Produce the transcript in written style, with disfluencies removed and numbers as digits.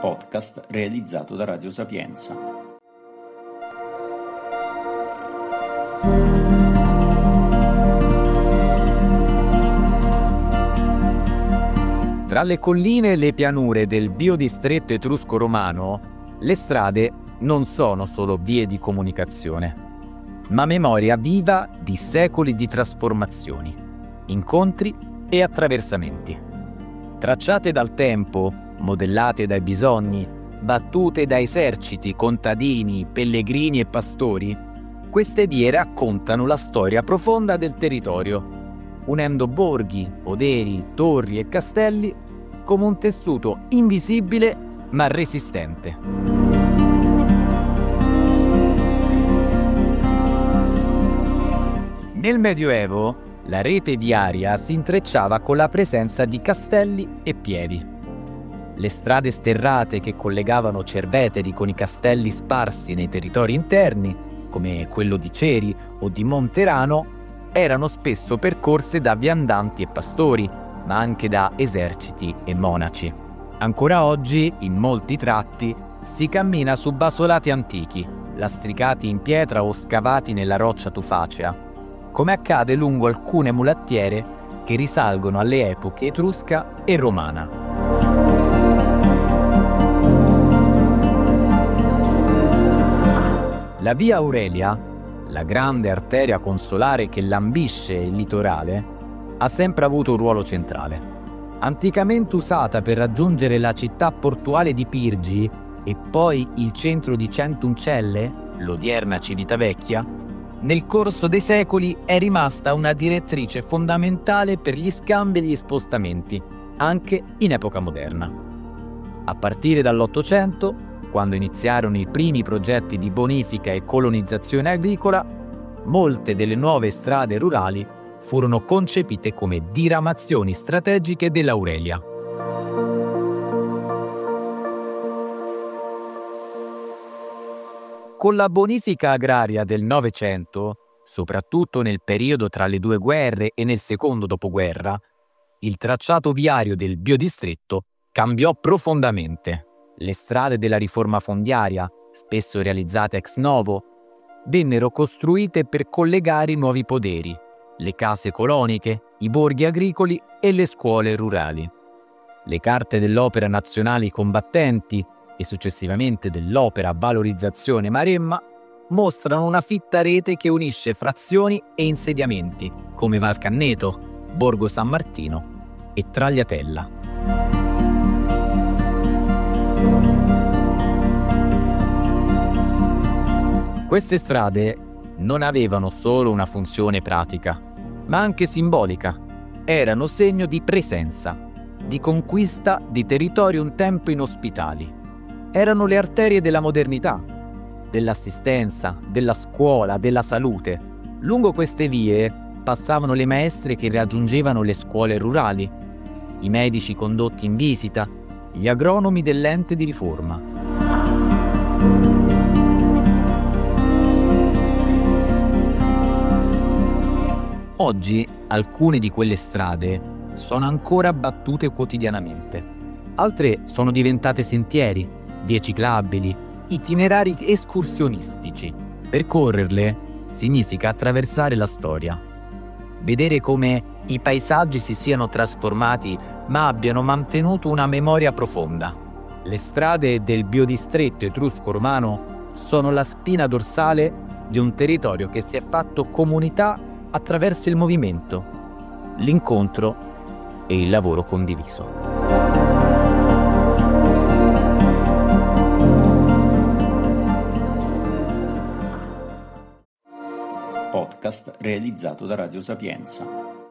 podcast realizzato da Radio Sapienza. Tra le colline e le pianure del biodistretto etrusco-romano, le strade non sono solo vie di comunicazione, ma memoria viva di secoli di trasformazioni, incontri e attraversamenti. Tracciate dal tempo, modellate dai bisogni, battute da eserciti, contadini, pellegrini e pastori, queste vie raccontano la storia profonda del territorio, unendo borghi, poderi, torri e castelli come un tessuto invisibile ma resistente. Nel Medioevo, la rete viaria si intrecciava con la presenza di castelli e pieve. Le strade sterrate che collegavano Cerveteri con i castelli sparsi nei territori interni, come quello di Ceri o di Monterano, erano spesso percorse da viandanti e pastori, ma anche da eserciti e monaci. Ancora oggi, in molti tratti, si cammina su basolati antichi, lastricati in pietra o scavati nella roccia tufacea, come accade lungo alcune mulattiere che risalgono alle epoche etrusca e romana. La Via Aurelia, la grande arteria consolare che lambisce il litorale, ha sempre avuto un ruolo centrale. Anticamente usata per raggiungere la città portuale di Pirgi e poi il centro di Centuncelle, l'odierna Civitavecchia, nel corso dei secoli è rimasta una direttrice fondamentale per gli scambi e gli spostamenti, anche in epoca moderna. A partire dall'Ottocento, quando iniziarono i primi progetti di bonifica e colonizzazione agricola, molte delle nuove strade rurali furono concepite come diramazioni strategiche dell'Aurelia. Con la bonifica agraria del Novecento, soprattutto nel periodo tra le due guerre e nel secondo dopoguerra, il tracciato viario del biodistretto cambiò profondamente. Le strade della riforma fondiaria, spesso realizzate ex novo, vennero costruite per collegare i nuovi poderi, le case coloniche, i borghi agricoli e le scuole rurali. Le carte dell'Opera Nazionali Combattenti e successivamente dell'Opera Valorizzazione Maremma mostrano una fitta rete che unisce frazioni e insediamenti come Valcanneto, Borgo San Martino e Tragliatella. Queste strade non avevano solo una funzione pratica, ma anche simbolica. Erano segno di presenza, di conquista di territori un tempo inospitali. Erano le arterie della modernità, dell'assistenza, della scuola, della salute. Lungo queste vie passavano le maestre che raggiungevano le scuole rurali, i medici condotti in visita, gli agronomi dell'ente di riforma. Oggi alcune di quelle strade sono ancora battute quotidianamente. Altre sono diventate sentieri, vie ciclabili, itinerari escursionistici. Percorrerle significa attraversare la storia, vedere come i paesaggi si siano trasformati ma abbiano mantenuto una memoria profonda. Le strade del biodistretto etrusco-romano sono la spina dorsale di un territorio che si è fatto comunità attraverso il movimento, l'incontro e il lavoro condiviso. Podcast realizzato da Radio Sapienza.